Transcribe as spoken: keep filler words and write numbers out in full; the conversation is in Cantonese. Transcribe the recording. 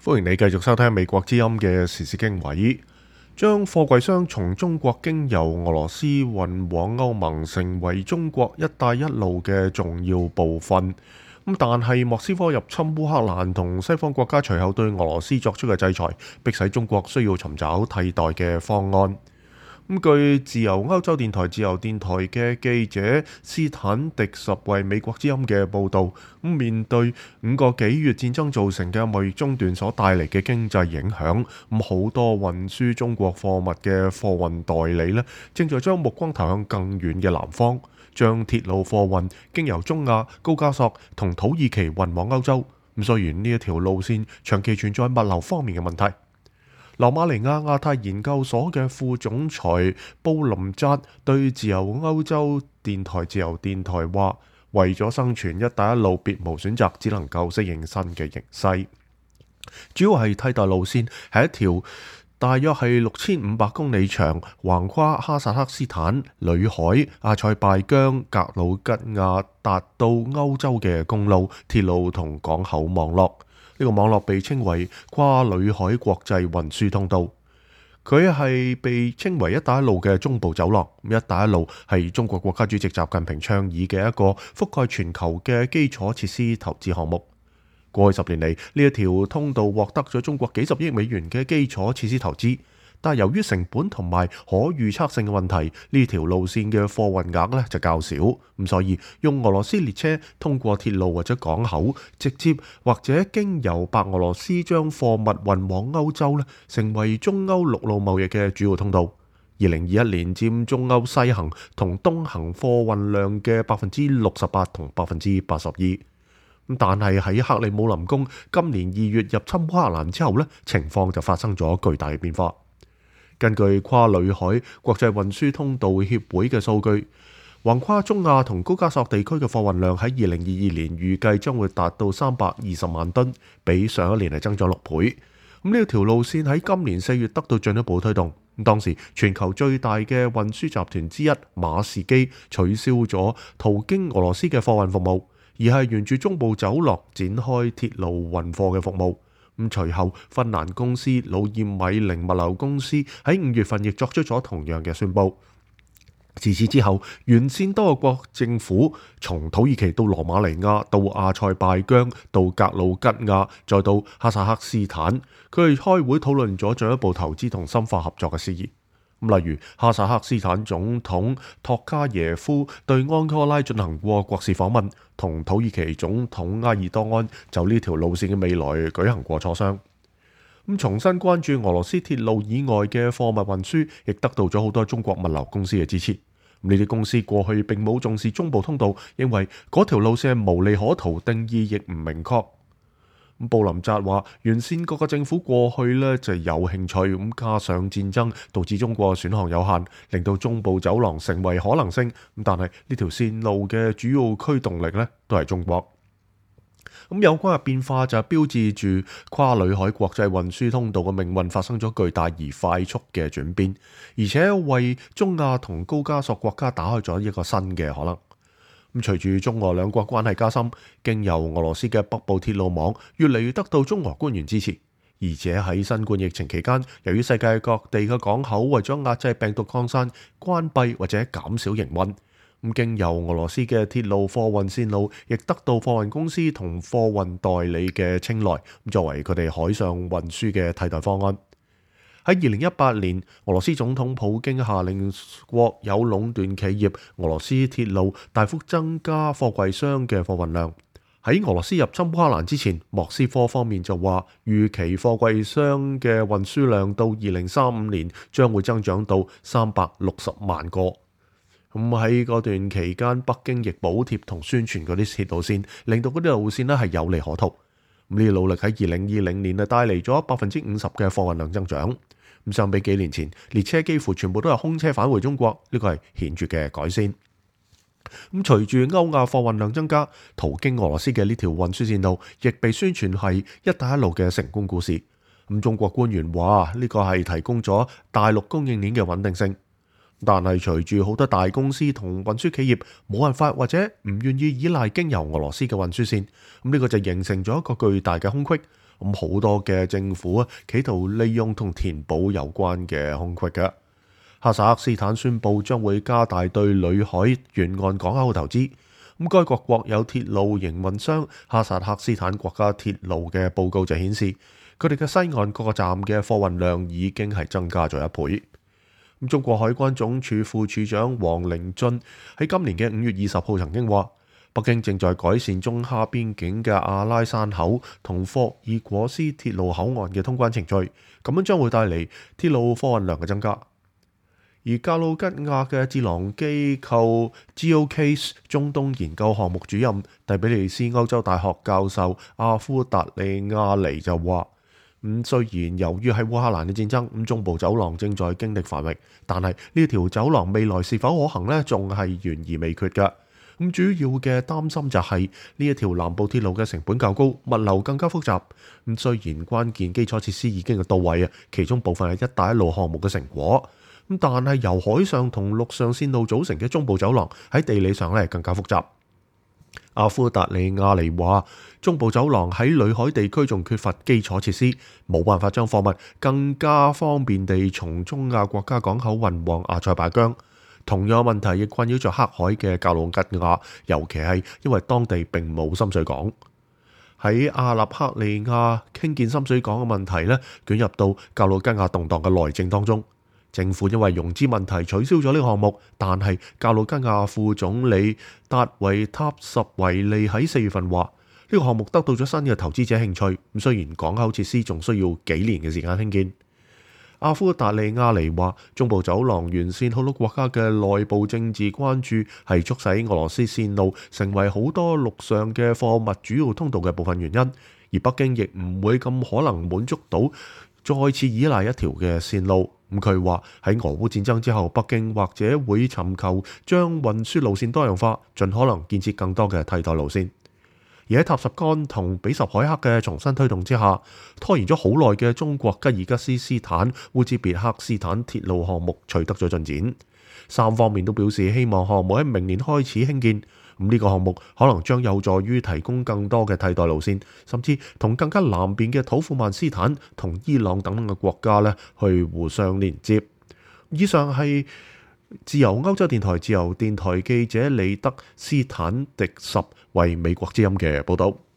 歡迎你繼續收聽美國之音嘅時事經緯。將貨櫃箱從中國經由俄羅斯運往歐盟，成為中國一帶一路嘅重要部分。咁但係莫斯科入侵烏克蘭同西方國家隨後對俄羅斯作出嘅制裁，迫使中國需要尋找替代嘅方案。咁據自由歐洲電台、自由電台嘅記者斯坦迪什為美國之音嘅報導，咁面對五個幾月戰爭造成嘅貿易中斷所帶嚟嘅經濟影響，咁好多運輸中國貨物嘅貨運代理呢，正在將目光投向更遠嘅南方，將鐵路貨運經由中亞、高加索同土耳其運往歐洲。咁雖然呢一條路線長期存在物流方面嘅問題。羅馬尼亞亞太研究所嘅副總裁布林扎對自由歐洲電台、自由電台話：為咗生存，一帶一路別無選擇，只能夠適應新嘅形勢。主要係替代路線係一條大約係六千五百公里長，橫跨哈薩克斯坦、裏海、阿塞拜疆、格魯吉亞，達到歐洲嘅公路、鐵路同港口網絡。呢個網絡被稱為跨裏海國際運輸通道，佢係被稱為一帶一路嘅中部走廊。一帶一路係中國國家主席習近平倡議嘅一個覆蓋全球嘅基礎設施投資項目。過去十年嚟，呢一條通道獲得咗中國幾十億美元嘅基礎設施投資，但係由於成本同埋可預測性嘅問題，呢條路線嘅貨運額咧就較少，咁所以用俄羅斯列車通過鐵路或者港口，直接或者經由白俄羅斯將貨物運往歐洲咧，成為中歐陸路貿易嘅主要通道。二零二一年佔中歐西行同東行貨運量嘅百分之六十八同百分之八十二。但係喺克里姆林宮今年二月入侵烏克蘭之後咧，情況就發生咗巨大嘅變化。根據跨裏海國際運輸通道協會嘅數據，橫跨中亞同高加索地區嘅貨運量喺二零二二年預計將會達到三百二十萬噸，比上一年係增咗六倍。咁呢條路線喺今年四月得到進一步推動。當時全球最大嘅運輸集團之一馬士基取消咗途經俄羅斯嘅貨運服務，而係沿住中部走廊展開鐵路運貨嘅服務。咁隨後，芬蘭公司魯葉米寧物流公司喺五月份亦作出咗同樣嘅宣佈。自此之後，沿線多個國政府，從土耳其到羅馬尼亞，到阿塞拜疆，到格魯吉亞，再到哈薩克斯坦，佢哋開會討論咗進一步投資同深化合作嘅事宜。例如，哈薩克斯坦總統托卡耶夫對安哥拉進行過國事訪問，同土耳其總統埃爾多安就呢條路線嘅未來舉行過磋商。咁重新關注俄羅斯鐵路以外嘅貨物運輸，亦得到咗好多中國物流公司嘅支持。呢啲公司過去並冇重視中部通道，認為嗰條路線係無利可圖，定義亦唔明確。布林扎話：沿線各個政府過去呢就有興趣，咁加上戰爭導致中國選項有限，令到中部走廊成為可能性。咁但係呢條線路嘅主要驅動力呢都係中國。咁有關嘅變化就係標誌住跨裏海國際運輸通道嘅命運發生咗巨大而快速嘅轉變，而且為中亞同高加索國家打開咗一個新嘅可能。咁隨住中俄兩國關係加深，經由俄羅斯嘅北部鐵路網越嚟越得到中俄官員支持，而且喺新冠疫情期間，由於世界各地嘅港口為咗壓制病毒擴散，關閉或者減少營運，咁經由俄羅斯嘅鐵路貨運線路亦得到貨運公司同貨運代理嘅青睞，作為佢哋海上運輸嘅替代方案。喺二零一八年，俄羅斯總統普京下令國有壟斷企業俄羅斯鐵路大幅增加貨櫃箱嘅貨運量。喺俄羅斯入侵烏克蘭之前，莫斯科方面就話預期貨櫃箱嘅運輸量到二零三五年將會增長到三百六十萬個。咁喺嗰段期間，北京亦補貼同宣傳嗰啲鐵路線，令到嗰啲路線咧係有利可圖。咁呢啲努力喺二零二零年啊帶嚟咗百分之五十嘅貨運量增長。咁相比幾年前，列車幾乎全部都係空車返回中國，呢個係顯著嘅改善。咁隨住歐亞貨運量增加，途經俄羅斯嘅呢條運輸線路亦被宣傳係一帶一路嘅成功故事。咁中國官員話呢個係提供咗大陸供應鏈嘅穩定性。 但係隨住好多大公司同運輸企業冇辦法或者唔願意依賴經由俄羅斯嘅運輸線，咁呢個就形成咗一個巨大嘅空隙。咁好多嘅政府啊，企圖利用同填補有關嘅空隙嘅。哈薩克斯坦宣布將會加大對裏海沿岸港口嘅投資。咁該國國有鐵路營運商哈薩克斯坦國家鐵路嘅報告就顯示，佢哋嘅西岸各個站嘅貨運量已經係增加咗一倍。咁中國海關總署副署長王凌俊喺今年嘅五月二十號曾經話，北京正在改善中哈邊境嘅阿拉山口同霍爾果斯鐵路口岸嘅通關程序，咁樣將會帶嚟鐵路貨運量嘅增加。而格魯吉亞嘅智囊機構 Geocase 中東研究項目主任第比利斯歐洲大學教授阿夫達利亞尼就話，咁雖然由於喺烏克蘭嘅戰爭，咁中部走廊正在經歷繁榮，但係呢條走廊未來是否可行呢？仲係懸而未決嘅。咁主要嘅擔心就係呢一條南部鐵路嘅成本較高，物流更加複雜。咁雖然關鍵基礎設施已經到位啊，其中部分係一帶一路項目嘅成果。咁但係由海上同陸上線路組成嘅中部走廊喺地理上咧更加複雜。阿夫達利亞尼話，中部走廊喺裏海地區仲缺乏基礎設施，冇辦法將貨物更加方便地從中亞國家港口運往阿塞拜疆。同樣問題亦困擾着黑海嘅格魯吉亞，尤其係因為當地並冇深水港。喺阿納克利亞興建深水港嘅問題咧，捲入到格魯吉亞動盪嘅內政當中。政府因為融資問題取消咗呢個項目，但係格魯吉亞副總理達維塔什維利喺四月份話，呢個項目得到咗新嘅投資者興趣。咁雖然港口設施仲需要幾年嘅時間興建。阿夫達利亞尼話，中部走廊沿線好多國家嘅內部政治關注係促使俄羅斯線路成為好多陸上嘅貨物主要通道嘅部分原因，而北京亦唔會咁可能滿足到再次依賴一條嘅線路。咁佢話喺俄烏戰爭之後，北京或者會尋求將運輸路線多樣化，盡可能建設更多嘅替代路線。而喺塔什干同比什凱克嘅重新推動之下，拖延咗好耐嘅中國吉爾吉斯斯坦烏茲別克斯坦鐵路項目取得咗進展，三方面都表示希望項目喺明年開始興建。咁呢個項目可能將有助於提供更多嘅替代路線，甚至同更加南邊嘅土庫曼斯坦同伊朗等等嘅國家咧去互相連接。以上係自由歐洲電台自由電台記者李德斯坦迪什為美國之音嘅報道。